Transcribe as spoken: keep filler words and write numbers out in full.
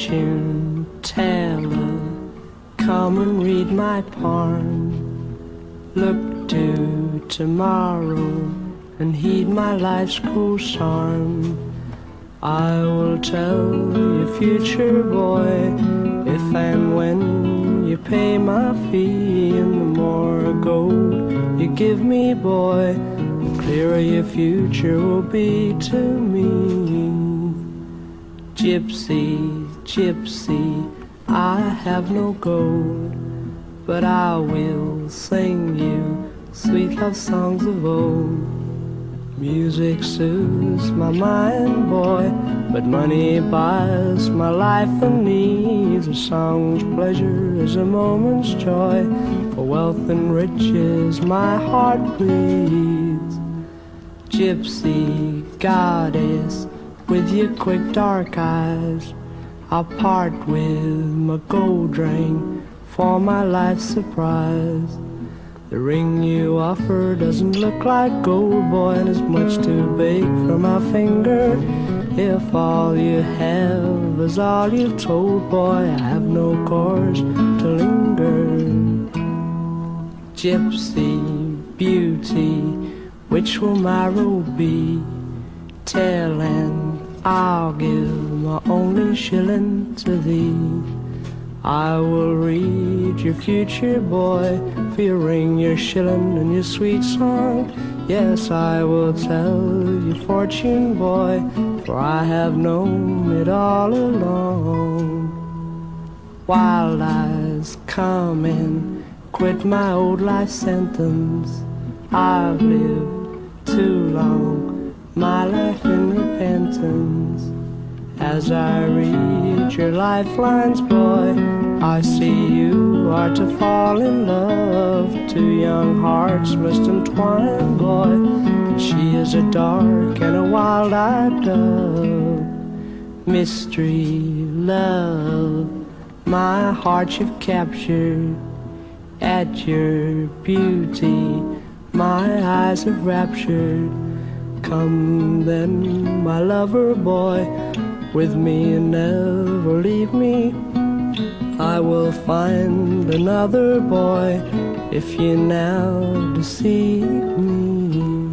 fortune teller, come and read my palm. Look to tomorrow and heed my life's cool charm. I will tell your future boy, if and when you pay my fee, and the more gold you give me, boy, the clearer your future will be to me. Gypsy, gypsy, I have no gold, but I will sing you sweet love songs of old. Music soothes my mind, boy, but money buys my life and needs. A song's pleasure is a moment's joy, for wealth and riches my heart bleeds. Gypsy goddess, with your quick dark eyes, I'll part with my gold ring for my life's surprise. The ring you offer doesn't look like gold, boy, and it's much too big for my finger. If all you have is all you've told, boy, I have no cause to linger. Gypsy beauty, which will my robe be? Tell and I'll give my only shilling to thee. I will read your future, boy, for your ring, your shilling, and your sweet song. Yes, I will tell your fortune, boy, for I have known it all along. Wild eyes, come in, quit my old life sentence. I've lived too long, my life in repentance. As I read your lifelines, boy, I see you are to fall in love. Two young hearts must entwine, boy, and she is a dark and a wild-eyed dove. Mystery, love, my heart you've captured. At your beauty, my eyes have raptured. Come then, my lover boy, with me and never leave me. I will find another boy if you now deceive me.